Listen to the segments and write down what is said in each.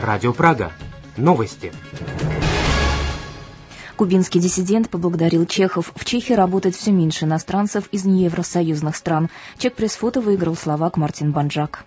Радио Прага. Новости. Кубинский диссидент поблагодарил чехов. В Чехии работает все меньше иностранцев из неевросоюзных стран. Чек-пресс-фото выиграл словак Мартин Банджак.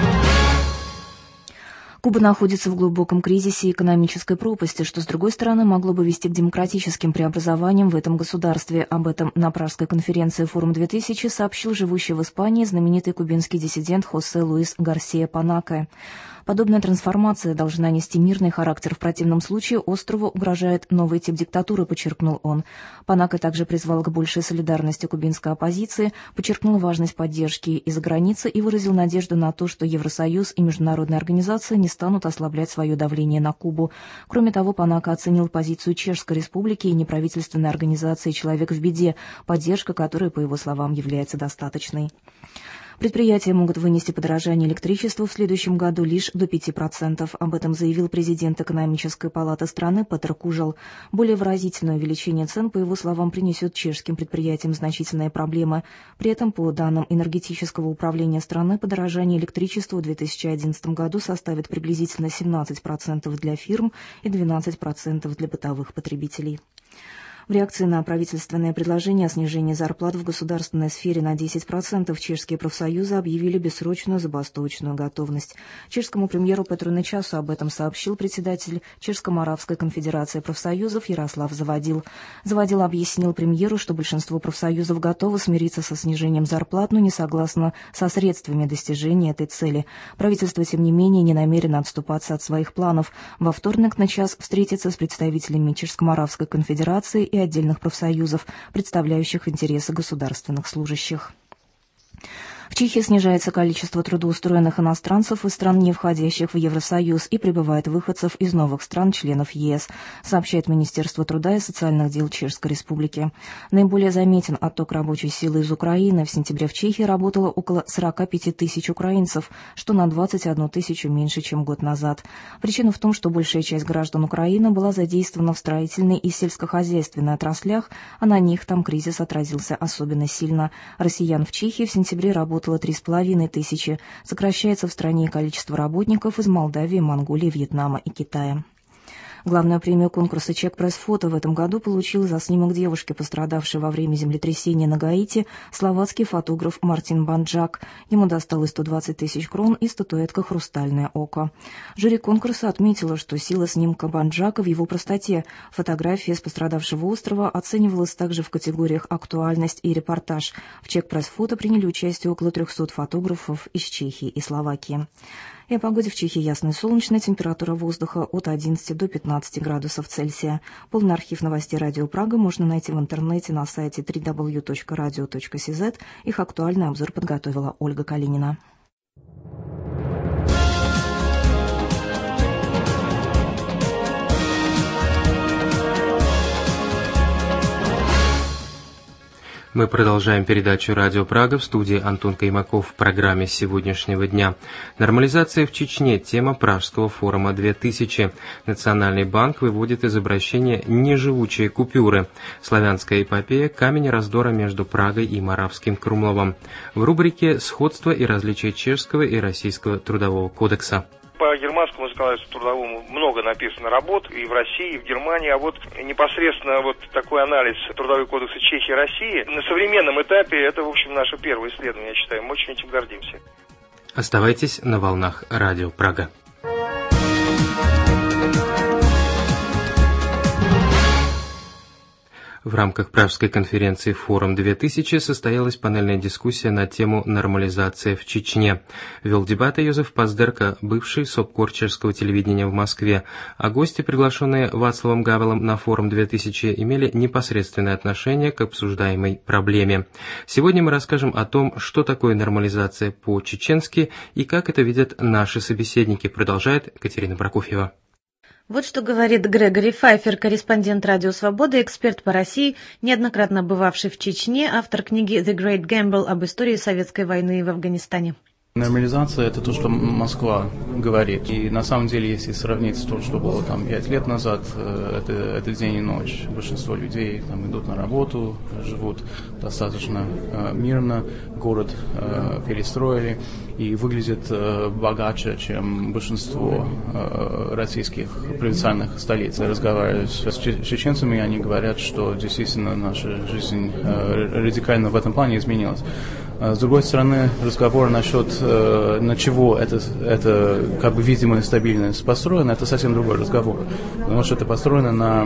Куба находится в глубоком кризисе и экономической пропасти, что, с другой стороны, могло бы вести к демократическим преобразованиям в этом государстве. Об этом на Пражской конференции «Форум-2000» сообщил живущий в Испании знаменитый кубинский диссидент Хосе Луис Гарсия Панаке. Подобная трансформация должна нести мирный характер. В противном случае острову угрожает новый тип диктатуры, подчеркнул он. Панаке также призвал к большей солидарности кубинской оппозиции, подчеркнул важность поддержки из-за границы и выразил надежду на то, что Евросоюз и международные организации не станут ослаблять свое давление на Кубу. Кроме того, Панаке оценил позицию Чешской Республики и неправительственной организации «Человек в беде», поддержка которой, по его словам, является достаточной. Предприятия могут вынести подорожание электричества в следующем году лишь до 5%. Об этом заявил президент экономической палаты страны Петр Кужел. Более выразительное увеличение цен, по его словам, принесет чешским предприятиям значительные проблемы. При этом, по данным энергетического управления страны, подорожание электричества в 2011 году составит приблизительно 17% для фирм и 12% для бытовых потребителей. В реакции на правительственное предложение о снижении зарплат в государственной сфере на 10% чешские профсоюзы объявили бессрочную забастовочную готовность. Чешскому премьеру Петру Нечасу об этом сообщил председатель Чешско-Моравской конфедерации профсоюзов Ярослав Завадил. Завадил объяснил премьеру, что большинство профсоюзов готовы смириться со снижением зарплат, но не согласно со средствами достижения этой цели. Правительство, тем не менее, не намерено отступаться от своих планов. Во вторник Нечас встретится с представителями Чешско-Моравской конфедерации и отдельных профсоюзов, представляющих интересы государственных служащих. В Чехии снижается количество трудоустроенных иностранцев из стран, не входящих в Евросоюз, и прибывает выходцев из новых стран-членов ЕС, сообщает Министерство труда и социальных дел Чешской Республики. Наиболее заметен отток рабочей силы из Украины. В сентябре в Чехии работало около 45 тысяч украинцев, что на 21 тысячу меньше, чем год назад. Причина в том, что большая часть граждан Украины была задействована в строительной и сельскохозяйственной отраслях, а на них там кризис отразился особенно сильно. Россиян в Чехии в сентябре работало 3,5 тысячи. Сокращается в стране и количество работников из Молдавии, Монголии, Вьетнама и Китая. Главную премию конкурса «Чек-пресс-фото» в этом году получил за снимок девушки, пострадавшей во время землетрясения на Гаити, словацкий фотограф Мартин Банджак. Ему досталось 120 тысяч крон и статуэтка «Хрустальное око». Жюри конкурса отметило, что сила снимка Банджака в его простоте. Фотография с пострадавшего острова оценивалась также в категориях «Актуальность» и «Репортаж». В «Чек-пресс-фото» приняли участие около 300 фотографов из Чехии и Словакии. И о погоде в Чехии ясно и солнечно, температура воздуха от 11 до 15 градусов Цельсия. Полный архив новостей Радио Прага можно найти в интернете на сайте www.radio.cz. Их актуальный обзор подготовила Ольга Калинина. Мы продолжаем передачу «Радио Прага», в студии Антон Каймаков. В программе сегодняшнего дня «Нормализация в Чечне» – тема Пражского форума 2000. Национальный банк выводит из обращения неживучие купюры. Славянская эпопея – камень раздора между Прагой и Моравским Крумловом. В рубрике «Сходство и различия чешского и российского трудового кодекса». По германскому законодательству трудовому много написано работ и в России, и в Германии, а вот непосредственно вот такой анализ трудовых кодексов Чехии и России на современном этапе это, в общем, наше первое исследование, я считаю, мы очень этим гордимся. Оставайтесь на волнах Радио Прага. В рамках Пражской конференции «Форум-2000» состоялась панельная дискуссия на тему «Нормализация в Чечне». Вел дебаты Йозеф Паздерка, бывший СОПКОР чешского телевидения в Москве, а гости, приглашенные Вацлавом Гавелом на «Форум-2000», имели непосредственное отношение к обсуждаемой проблеме. Сегодня мы расскажем о том, что такое нормализация по-чеченски и как это видят наши собеседники, продолжает Катерина Прокофьева. Вот что говорит Грегори Файфер, корреспондент «Радио Свобода», эксперт по России, неоднократно бывавший в Чечне, автор книги «The Great Gamble» об истории советской войны в Афганистане. Нормализация – это то, что Москва говорит. И на самом деле, если сравнить с тем, что было там 5 лет назад, это день и ночь. Большинство людей там идут на работу, живут достаточно мирно, город перестроили и выглядит богаче, чем большинство российских провинциальных столиц. Я разговариваю с чеченцами, и они говорят, что действительно наша жизнь радикально в этом плане изменилась. С другой стороны, разговор насчет, на чего это как бы видимая стабильность построена, это совсем другой разговор. Потому что это построено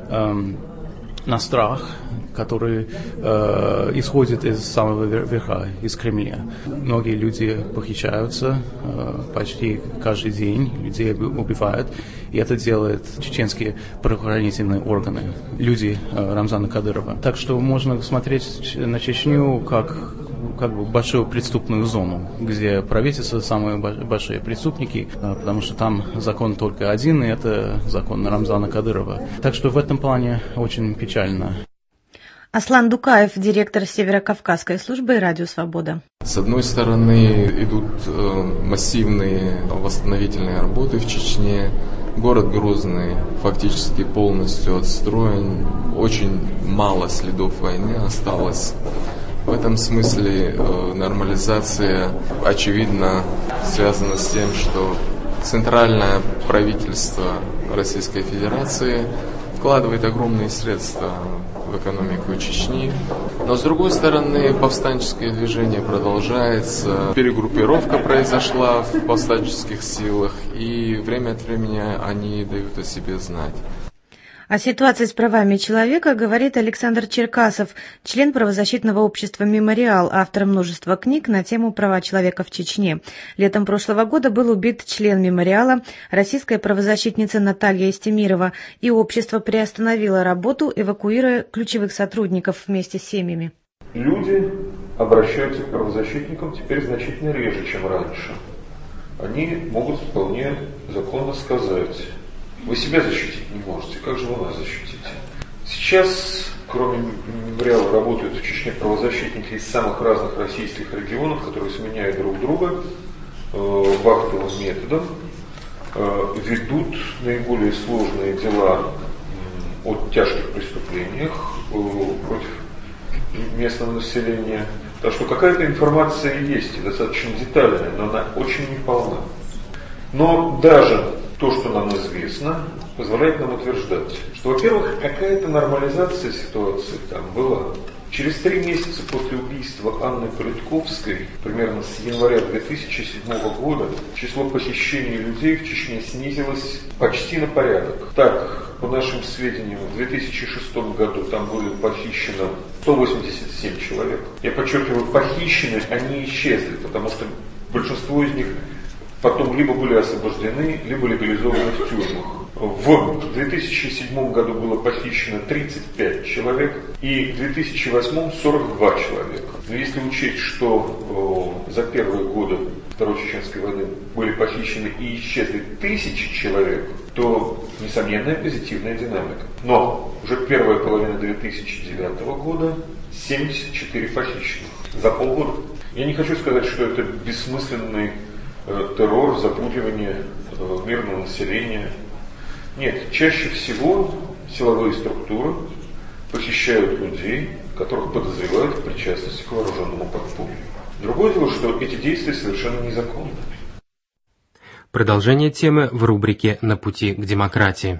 на страх, который исходит из самого верха, из Кремля. Многие люди похищаются почти каждый день, людей убивают, и это делают чеченские правоохранительные органы, люди Рамзана Кадырова. Так что можно смотреть на Чечню как бы большую преступную зону, где правительство самые большие преступники, потому что там закон только один, и это закон Рамзана Кадырова. Так что в этом плане очень печально. Аслан Дукаев, директор Северокавказской службы «Радио Свобода». С одной стороны, идут массивные восстановительные работы в Чечне. Город Грозный фактически полностью отстроен. Очень мало следов войны осталось. В этом смысле нормализация, очевидно, связана с тем, что центральное правительство Российской Федерации вкладывает огромные средства в экономику Чечни. Но, с другой стороны, повстанческое движение продолжается, перегруппировка произошла в повстанческих силах, и время от времени они дают о себе знать. О ситуации с правами человека говорит Александр Черкасов, член правозащитного общества «Мемориал», автор множества книг на тему права человека в Чечне. Летом прошлого года был убит член «Мемориала», российская правозащитница Наталья Истемирова, и общество приостановило работу, эвакуируя ключевых сотрудников вместе с семьями. Люди обращаются к правозащитникам теперь значительно реже, чем раньше. Они могут вполне законно сказать: вы себя защитить не можете, как же вы нас защитите? Сейчас, кроме «Мемориала», работают в Чечне правозащитники из самых разных российских регионов, которые сменяют друг друга вахтовым методом, ведут наиболее сложные дела о тяжких преступлениях против местного населения. Так что какая-то информация есть, достаточно детальная, но она очень неполна. Но даже то, что нам известно, позволяет нам утверждать, что, во-первых, какая-то нормализация ситуации там была. Через 3 месяца после убийства Анны Политковской, примерно с января 2007 года, число похищений людей в Чечне снизилось почти на порядок. Так, по нашим сведениям, в 2006 году там было похищено 187 человек. Я подчеркиваю, похищены, они исчезли, потому что большинство из них потом либо были освобождены, либо легализованы в тюрьмах. В 2007 году было похищено 35 человек и в 2008 42 человека. Но если учесть, что за первые годы Второй Чеченской войны были похищены и исчезли 1000 человек, то несомненная позитивная динамика. Но уже первая половина 2009 года 74 похищенных за полгода. Я не хочу сказать, что это бессмысленный террор, запугивание мирного населения. Нет, чаще всего силовые структуры похищают людей, которых подозревают в причастности к вооруженному подполью. Другое дело, что эти действия совершенно незаконны. Продолжение темы в рубрике «На пути к демократии».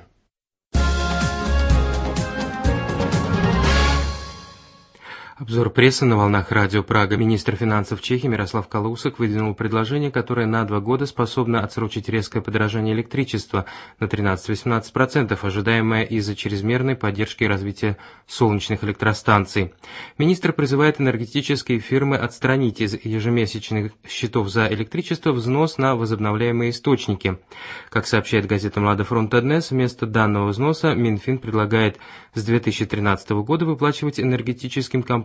Обзор прессы на волнах радио Прага. Министр финансов Чехии Мирослав Калусек выдвинул предложение, которое на 2 года способно отсрочить резкое подорожание электричества на 13-18%, ожидаемое из-за чрезмерной поддержки развития солнечных электростанций. Министр призывает энергетические фирмы отстранить из ежемесячных счетов за электричество взнос на возобновляемые источники. Как сообщает газета «Млада Фронт Днес», вместо данного взноса Минфин предлагает с 2013 года выплачивать энергетическим компаниям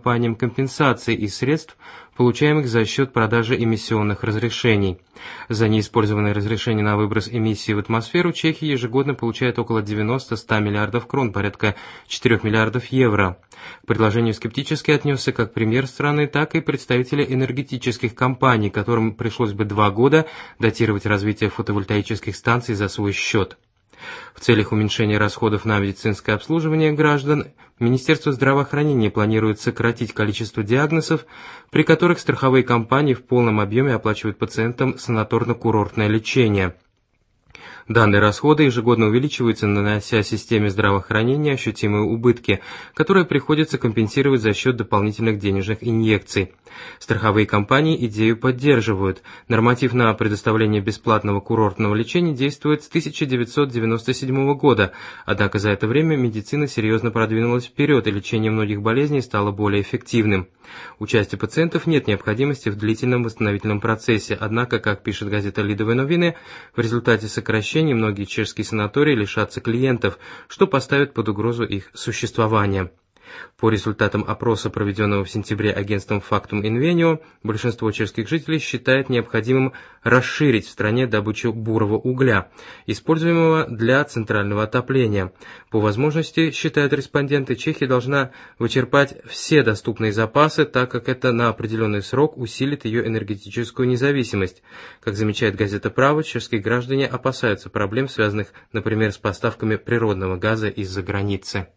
компаниям компенсации из средств, получаемых за счет продажи эмиссионных разрешений. За неиспользованные разрешения на выброс эмиссии в атмосферу Чехия ежегодно получает около 90-100 миллиардов крон, порядка 4 миллиардов евро. К предложению скептически отнесся как премьер страны, так и представители энергетических компаний, которым пришлось бы 2 года датировать развитие фотовольтаических станций за свой счет. В целях уменьшения расходов на медицинское обслуживание граждан Министерство здравоохранения планирует сократить количество диагнозов, при которых страховые компании в полном объеме оплачивают пациентам санаторно-курортное лечение. Данные расходы ежегодно увеличиваются, нанося системе здравоохранения ощутимые убытки, которые приходится компенсировать за счет дополнительных денежных инъекций. Страховые компании идею поддерживают. Норматив на предоставление бесплатного курортного лечения действует с 1997 года, однако за это время медицина серьезно продвинулась вперед, и лечение многих болезней стало более эффективным. У части пациентов нет необходимости в длительном восстановительном процессе, однако, как пишет газета «Lidové noviny», в результате сокращения многие чешские санатории лишатся клиентов, что поставит под угрозу их существование. По результатам опроса, проведенного в сентябре агентством Factum Invenio, большинство чешских жителей считает необходимым расширить в стране добычу бурого угля, используемого для центрального отопления. По возможности, считают респонденты, Чехия должна вычерпать все доступные запасы, так как это на определенный срок усилит ее энергетическую независимость. Как замечает газета «Право», чешские граждане опасаются проблем, связанных, например, с поставками природного газа из-за границы.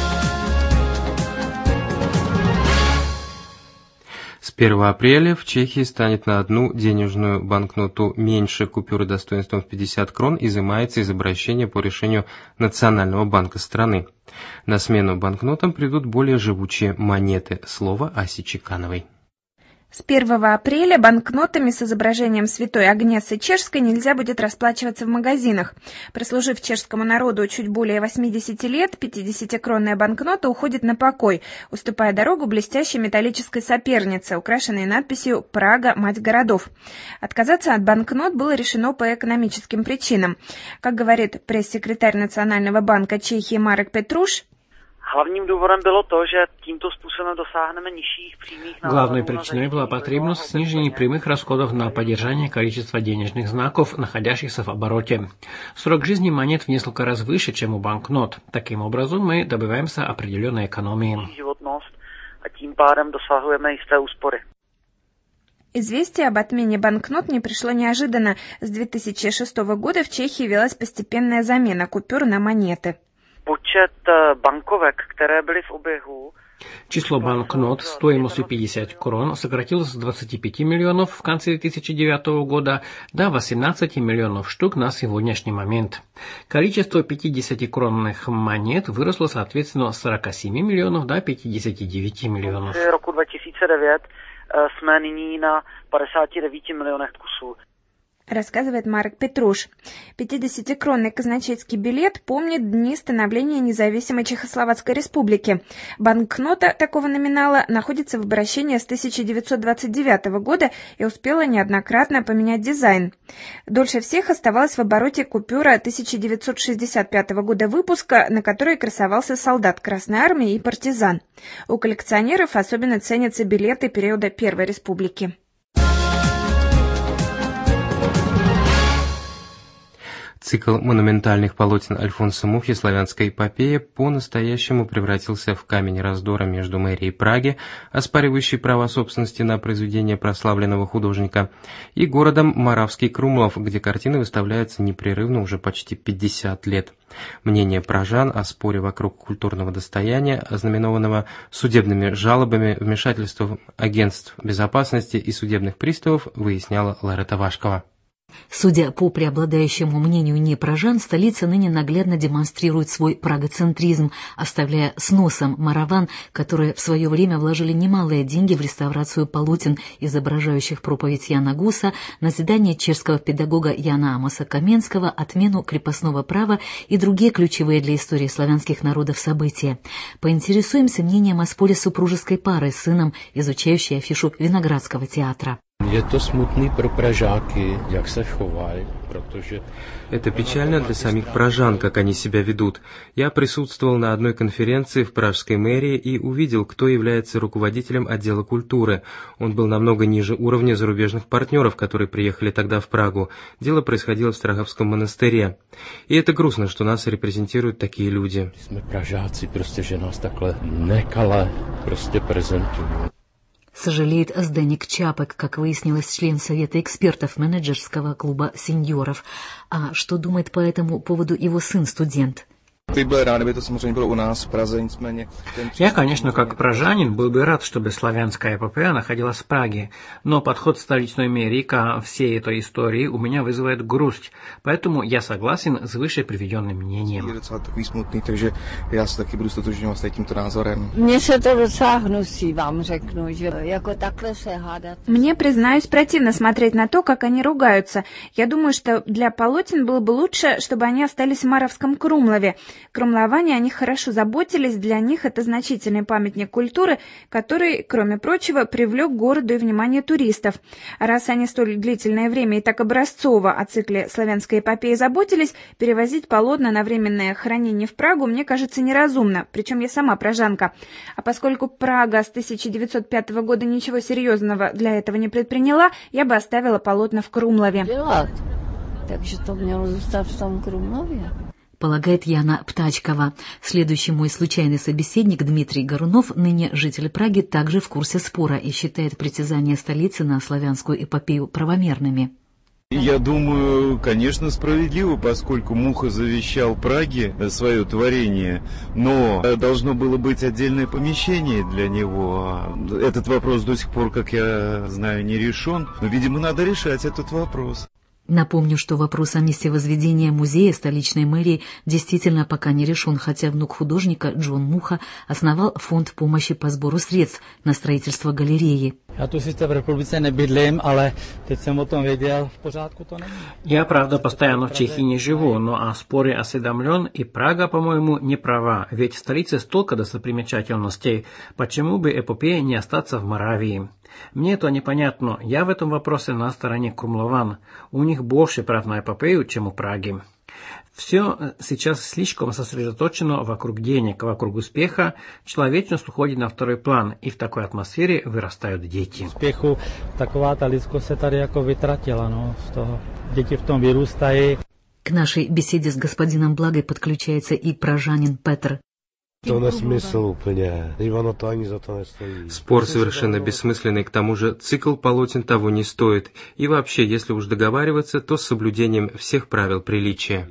С 1 апреля в Чехии станет на одну денежную банкноту меньше купюры достоинством в 50 крон изымается из обращения по решению Национального банка страны. На смену банкнотам придут более живучие монеты. Слово Аси Чекановой. С 1 апреля банкнотами с изображением святой Агнесы Чешской нельзя будет расплачиваться в магазинах. Прослужив чешскому народу чуть более 80 лет, 50-кронная банкнота уходит на покой, уступая дорогу блестящей металлической сопернице, украшенной надписью «Прага – мать городов». Отказаться от банкнот было решено по экономическим причинам. Как говорит пресс-секретарь Национального банка Чехии Marek Petruš, Главной причиной была потребность в снижении прямых расходов на поддержание количества денежных знаков, находящихся в обороте. Срок жизни монет в несколько раз выше, чем у банкнот. Таким образом, мы добиваемся определенной экономии. Известие об отмене банкнот не пришло неожиданно. С 2006 года в Чехии велась постепенная замена купюр на монеты. Число банкнот стоимостью 50 крон сократилось с 25 миллионов в конце 2009 года до 18 миллионов штук на сегодняшний момент. Количество 50-кронных монет выросло соответственно с 47 миллионов до 59 миллионов. В roku 2009 jsme nyní na 59 миллионах kusů. Рассказывает Марек Петруш. 50-кронный казначейский билет помнит дни становления независимой Чехословацкой республики. Банкнота такого номинала находится в обращении с 1929 года и успела неоднократно поменять дизайн. Дольше всех оставалась в обороте купюра 1965 года выпуска, на которой красовался солдат Красной Армии и партизан. У коллекционеров особенно ценятся билеты периода Первой Республики. Цикл монументальных полотен Альфонса Мухи «Славянская эпопея» по-настоящему превратился в камень раздора между мэрией Праги, оспаривающей права собственности на произведения прославленного художника, и городом Моравский Крумлов, где картины выставляются непрерывно уже почти 50 лет. Мнение пражан о споре вокруг культурного достояния, ознаменованного судебными жалобами, вмешательством агентств безопасности и судебных приставов, выясняла Ларета Вашкова. Судя по преобладающему мнению непражан, столица ныне наглядно демонстрирует свой прагоцентризм, оставляя с носом мараван, которые в свое время вложили немалые деньги в реставрацию полотен, изображающих проповедь Яна Гуса, назидание чешского педагога Яна Амоса Каменского, отмену крепостного права и другие ключевые для истории славянских народов события. Поинтересуемся мнением о споре супружеской пары с сыном, изучающей афишу Виноградского театра. Je to smutný pro Pražáky, jak se chovali. Это печально для самих пражан, как они себя ведут. Я присутствовал на одной конференции в пражской мэрии и увидел, кто является руководителем отдела культуры. Он был намного ниже уровня зарубежных партнеров, которые приехали тогда в Прагу. Дело происходило в Страховском монастыре. И это грустно, что нас репрезентируют такие люди. Мы пражáci, prostě, že nás takhle nekale prostě prezentují. Сожалеет Здэник Чапек, как выяснилось, член Совета экспертов менеджерского клуба сеньоров. А что думает по этому поводу его сын-студент? Я, конечно, как пражанин, был бы рад, чтобы славянская эпопея находилась в Праге, но подход столичной мэрии ко всей этой истории у меня вызывает грусть, поэтому я согласен с выше приведенным мнением. Мне, признаюсь, противно смотреть на то, как они ругаются. Я думаю, что для полотен было бы лучше, чтобы они остались в Маровском Крумлове. Крумловане о них хорошо заботились, для них это значительный памятник культуры, который, кроме прочего, привлек к городу и внимание туристов. А раз они столь длительное время и так образцово о цикле славянской эпопеи заботились, перевозить полотна на временное хранение в Прагу, мне кажется, неразумно, причем я сама пражанка. А поскольку Прага с 1905 года ничего серьезного для этого не предприняла, я бы оставила полотна в Крумлове. Takže to mělo zůstat v tom Krumlově. Полагает Яна Птачкова. Следующий мой случайный собеседник Дмитрий Горунов, ныне житель Праги, также в курсе спора и считает притязания столицы на славянскую эпопею правомерными. Я думаю, конечно, справедливо, поскольку Муха завещал Праге свое творение, но должно было быть отдельное помещение для него. Этот вопрос до сих пор, как я знаю, не решен, но, видимо, надо решать этот вопрос. Напомню, что вопрос о месте возведения музея столичной мэрии действительно пока не решен, хотя внук художника Джон Муха основал фонд помощи по сбору средств на строительство галереи. Я, правда, постоянно в Чехии не живу, но о споре осведомлен, и Прага, по-моему, не права, ведь в столице столько достопримечательностей, почему бы эпопее не остаться в Моравии? Мне это непонятно, я в этом вопросе на стороне крумлован, у них больше прав на эпопею, чем у Праги. Все сейчас слишком сосредоточено вокруг денег, вокруг успеха, человечность уходит на второй план, и в такой атмосфере вырастают дети. Успеху taková lidskost se tady jako vytratila, no, z toho děti v tom vyrůstají. К нашей беседе с господином Благой подключается и пражанин Петр. Спор совершенно бессмысленный, к тому же цикл полотен того не стоит. И вообще, если уж договариваться, то с соблюдением всех правил приличия.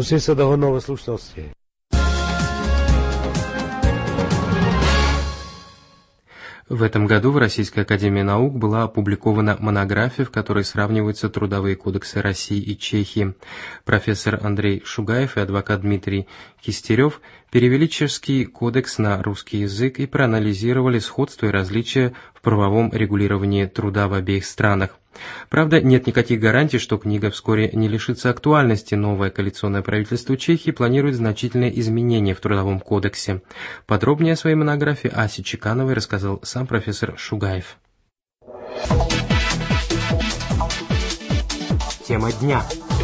В этом году в Российской академии наук была опубликована монография, в которой сравниваются трудовые кодексы России и Чехии. Профессор Андрей Шугаев и адвокат Дмитрий Кистерев перевели чешский кодекс на русский язык и проанализировали сходства и различия в правовом регулировании труда в обеих странах. Правда, нет никаких гарантий, что книга вскоре не лишится актуальности. Новое коалиционное правительство Чехии планирует значительные изменения в Трудовом кодексе. Подробнее о своей монографии Асе Чекановой рассказал сам профессор Шугаев. Тема дня.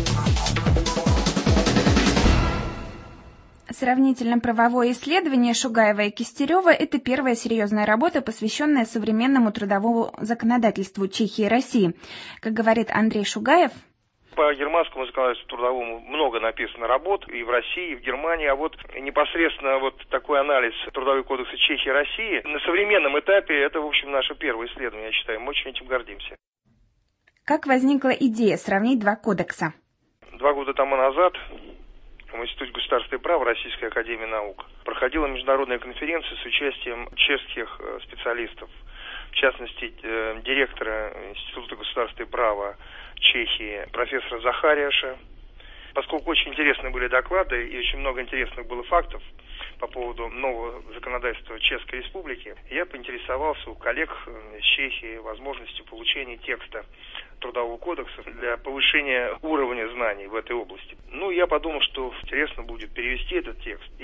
Сравнительно-правовое исследование Шугаева и Кистерева – это первая серьезная работа, посвященная современному трудовому законодательству Чехии и России. Как говорит Андрей Шугаев, по германскому законодательству трудовому много написано работ и в России, и в Германии, а вот непосредственно вот такой анализ трудовых кодексов Чехии и России на современном этапе – это, в общем, наше первое исследование, я считаю, мы очень этим гордимся. Как возникла идея сравнить два кодекса? 2 года тому назад в Институте государственного права Российской академии наук проходила международная конференция с участием чешских специалистов, в частности, директора Института государственного права Чехии, профессора Захариаша. Поскольку очень интересные были доклады и очень много интересных было фактов по поводу нового законодательства Чешской Республики, я поинтересовался у коллег из Чехии возможностью получения текста Трудового кодекса для повышения уровня знаний в этой области. Я подумал, что интересно будет перевести этот текст и посмотреть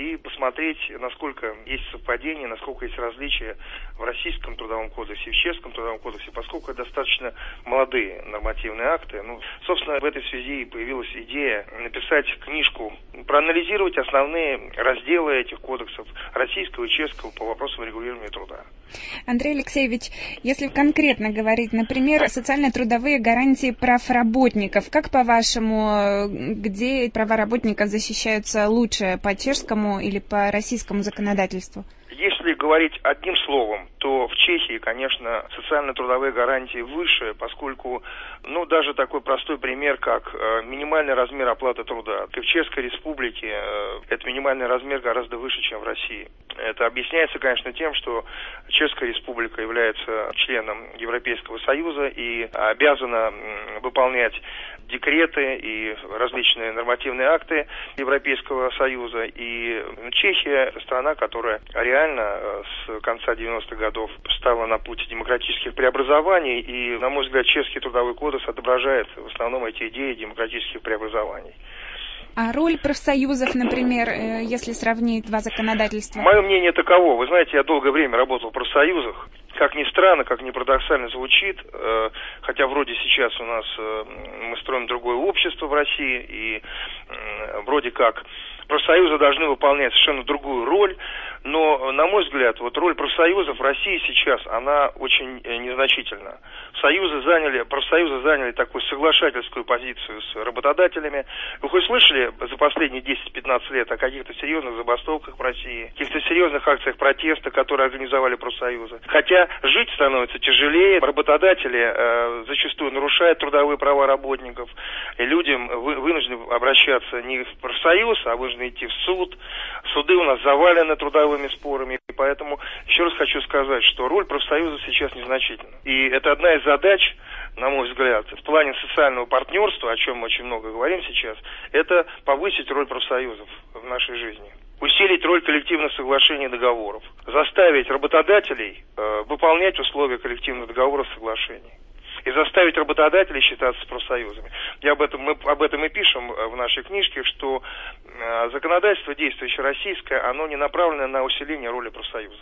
посмотреть, насколько есть совпадение, насколько есть различия в Российском трудовом кодексе и в Чешском трудовом кодексе, поскольку это достаточно молодые нормативные акты. Собственно, в этой связи появилась идея написать книжку, проанализировать основные разделы этих кодексов российского и чешского по вопросам регулирования труда. Андрей Алексеевич, если конкретно говорить, например, социально-трудовые гарантии прав работников, как по-вашему, где права работников защищаются лучше, по чешскому или по российскому законодательству? Если говорить одним словом, то в Чехии, конечно, социально-трудовые гарантии выше, поскольку, даже такой простой пример, как минимальный размер оплаты труда. И в Чешской Республике этот минимальный размер гораздо выше, чем в России. Это объясняется, конечно, тем, что Чешская Республика является членом Европейского Союза и обязана выполнять декреты и различные нормативные акты Европейского Союза. И Чехия – страна, которая реально с конца 90-х годов стала на путь демократических преобразований. И, на мой взгляд, чешский трудовой кодекс отображает в основном эти идеи демократических преобразований. А роль профсоюзов, например, если сравнить два законодательства? Мое мнение таково. Вы знаете, я долгое время работал в профсоюзах. Как ни странно, как ни парадоксально звучит, хотя вроде сейчас у нас мы строим другое общество в России, и вроде как профсоюзы должны выполнять совершенно другую роль, но, на мой взгляд, роль профсоюзов в России сейчас, она очень незначительна. Профсоюзы заняли такую соглашательскую позицию с работодателями. Вы хоть слышали за последние 10-15 лет о каких-то серьезных забастовках в России, каких-то серьезных акциях протеста, которые организовали профсоюзы? Хотя жить становится тяжелее, работодатели зачастую нарушают трудовые права работников, и людям вынуждены обращаться не в профсоюз, а вынуждены идти в суд. Суды у нас завалены трудовыми спорами, и поэтому еще раз хочу сказать, что роль профсоюза сейчас незначительна. И это одна из задач, на мой взгляд, в плане социального партнерства, о чем мы очень много говорим сейчас, это повысить роль профсоюзов в нашей жизни. Усилить роль коллективных соглашений и договоров. Заставить работодателей выполнять условия коллективных договоров и соглашений. И заставить работодателей считаться с профсоюзами. Мы об этом и пишем в нашей книжке, что законодательство, действующее российское, оно не направлено на усиление роли профсоюзов.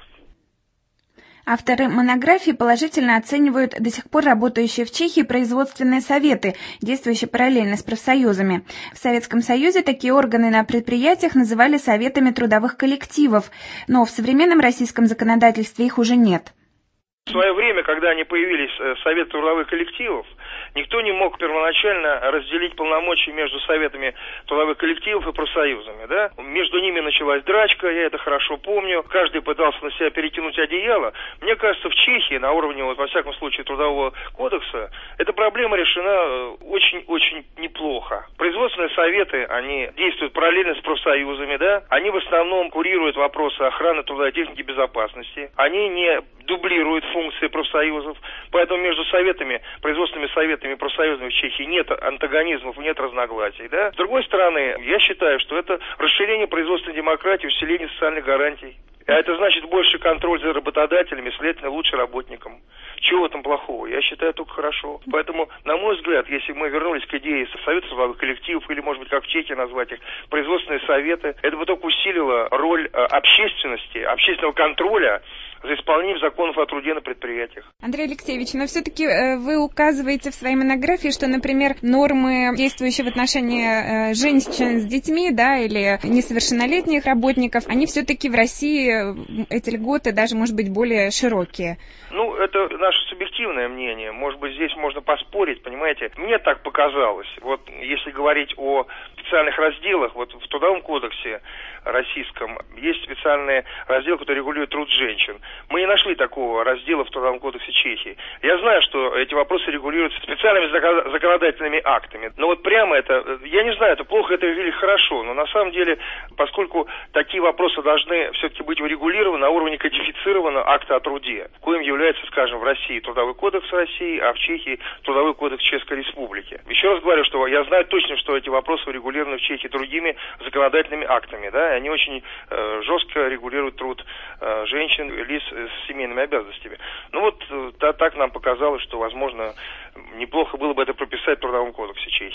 Авторы монографии положительно оценивают до сих пор работающие в Чехии производственные советы, действующие параллельно с профсоюзами. В Советском Союзе такие органы на предприятиях называли советами трудовых коллективов, но в современном российском законодательстве их уже нет. В свое время, когда они появились, Советы трудовых коллективов, никто не мог первоначально разделить полномочия между Советами трудовых коллективов и профсоюзами, да? Между ними началась драчка, я это хорошо помню, каждый пытался на себя перетянуть одеяло. Мне кажется, в Чехии на уровне, во всяком случае, Трудового кодекса, эта проблема решена очень-очень неплохо. Производственные советы, они действуют параллельно с профсоюзами, да? Они в основном курируют вопросы охраны труда и техники безопасности, они не дублируют функции профсоюзов, поэтому между производственными советами и профсоюзами в Чехии нет антагонизмов, нет разногласий. Да? С другой стороны, я считаю, что это расширение производственной демократии, усиление социальных гарантий. А это значит больше контроль за работодателями, следовательно, лучше работникам. Чего в этом плохого? Я считаю, только хорошо. Поэтому, на мой взгляд, если мы вернулись к идее Совета трудовых коллективов, или, может быть, как в Чехии назвать их, производственные советы, это бы только усилило роль общественности, общественного контроля за исполнением законов о труде на предприятиях. Андрей Алексеевич, но все-таки вы указываете в своей монографии, что, например, нормы, действующие в отношении женщин с детьми, да, или несовершеннолетних работников, они все-таки в России, эти льготы даже, может быть, более широкие. Это наше субъективное мнение. Может быть, здесь можно поспорить, понимаете. Мне так показалось. Если говорить о специальных разделах, в Трудовом кодексе российском есть специальный раздел, который регулирует труд женщин. Мы не нашли такого раздела в Трудовом кодексе Чехии. Я знаю, что эти вопросы регулируются специальными законодательными актами. Но прямо это, я не знаю, это плохо это или хорошо, но на самом деле, поскольку такие вопросы должны все-таки быть урегулированы на уровне кодифицированного акта о труде, коим является, скажем, в России Трудовой кодекс России, а в Чехии Трудовой кодекс Чешской Республики. Еще раз говорю, что я знаю точно, что эти вопросы урегулированы в Чехии другими законодательными актами, да, и они очень жестко регулируют труд женщин, лиц с семейными обязанностями. Так нам показалось, что, возможно, неплохо было бы это прописать в Трудовом кодексе Чехии.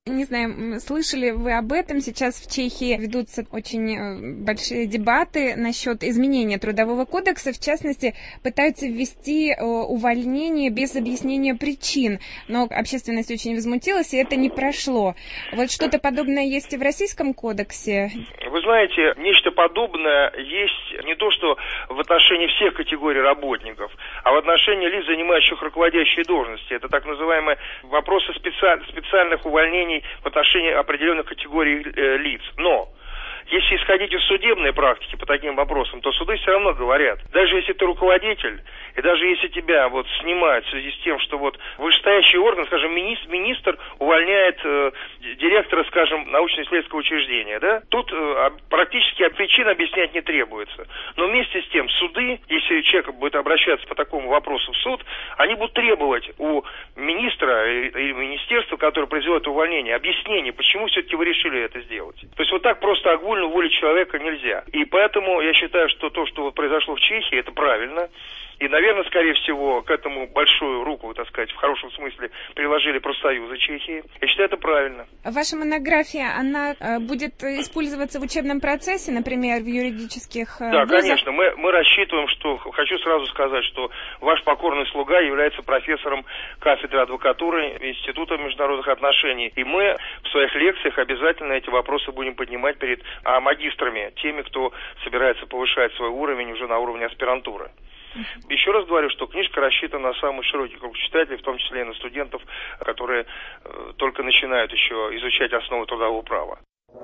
Не знаю, слышали вы об этом? Сейчас в Чехии ведутся очень большие дебаты насчет изменения Трудового кодекса. В частности, пытаются ввести увольнение без объяснения причин. Но общественность очень возмутилась, и это не прошло. Вот что-то подобное есть и в Российском кодексе? Вы знаете, нечто подобное есть не то, что в отношении всех категорий работников, а в отношении лиц, занимающих руководящие должности. Это так называемые вопросы специальных увольнений в отношении определенных категорий лиц. Но если исходить из судебной практики по таким вопросам, то суды все равно говорят, даже если ты руководитель, и даже если тебя снимают в связи с тем, что вышестоящий орган, скажем, министр увольняет директора, скажем, научно-исследовательского учреждения, да, тут практически причин объяснять не требуется. Но вместе с тем суды, если человек будет обращаться по такому вопросу в суд, они будут требовать у министра и министерства, которое произвело это увольнение, объяснений, почему все-таки вы решили это сделать. То есть так просто огульно уволить человека нельзя. И поэтому я считаю, что то, что произошло в Чехии, это правильно. И, наверное, скорее всего, к этому большую руку, так сказать, в хорошем смысле приложили профсоюзы Чехии. Я считаю, это правильно. Ваша монография, она будет использоваться в учебном процессе, например, в юридических Да, вузах? конечно. Мы рассчитываем, что... Хочу сразу сказать, что ваш покорный слуга является профессором кафедры адвокатуры Института международных отношений. И мы в своих лекциях обязательно эти вопросы будем поднимать перед магистрами, теми, кто собирается повышать свой уровень уже на уровне аспирантуры. Еще раз говорю, что книжка рассчитана на самый широкий круг читателей, в том числе и на студентов, которые только начинают еще изучать основы трудового права.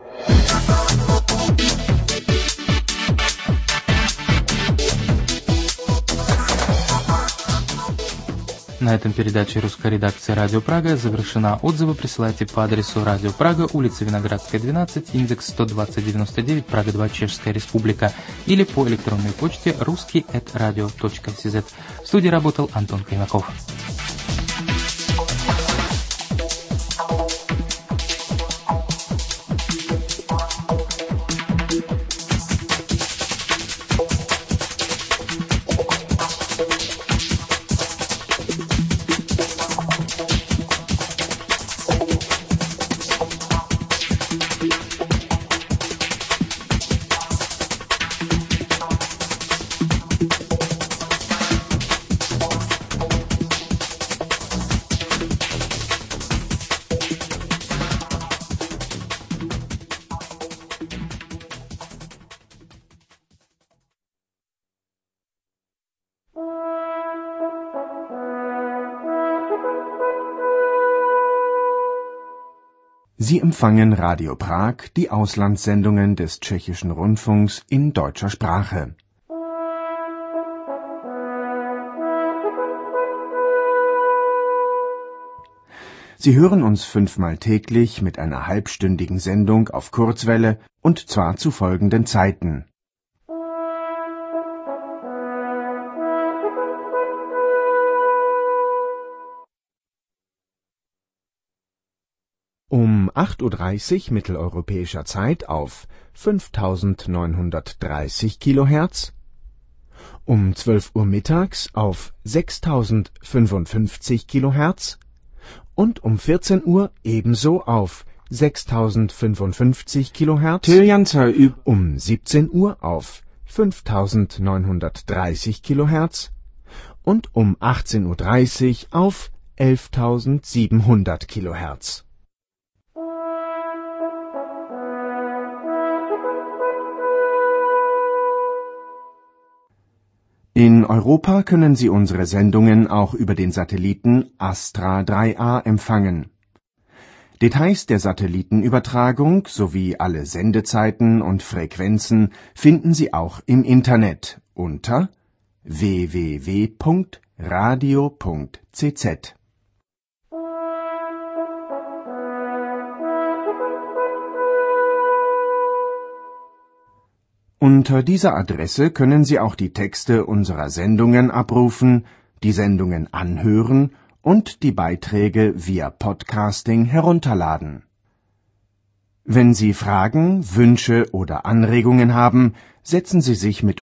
На этом передача русской редакции «Радио Прага» завершена. Отзывы присылайте по адресу Радио Прага, улица Виноградская, 12, индекс 12099, Прага 2, Чешская Республика, или по электронной почте ruski@radio.cz. В студии работал Антон Каймаков. Sie empfangen Radio Prag, die Auslandssendungen des Tschechischen Rundfunks in deutscher Sprache. Sie hören uns 5-mal täglich mit einer halbstündigen Sendung auf Kurzwelle und zwar zu folgenden Zeiten: um 8:30 Uhr mitteleuropäischer Zeit auf 5930 kHz, um 12 Uhr mittags auf 6055 kHz und um 14 Uhr ebenso auf 6055 kHz, um 17 Uhr auf 5930 kHz und um 18:30 Uhr auf 11700 kHz. In Europa können Sie unsere Sendungen auch über den Satelliten Astra 3A empfangen. Details der Satellitenübertragung sowie alle Sendezeiten und Frequenzen finden Sie auch im Internet unter www.radio.cz. Unter dieser Adresse können Sie auch die Texte unserer Sendungen abrufen, die Sendungen anhören und die Beiträge via Podcasting herunterladen. Wenn Sie Fragen, Wünsche oder Anregungen haben, setzen Sie sich mit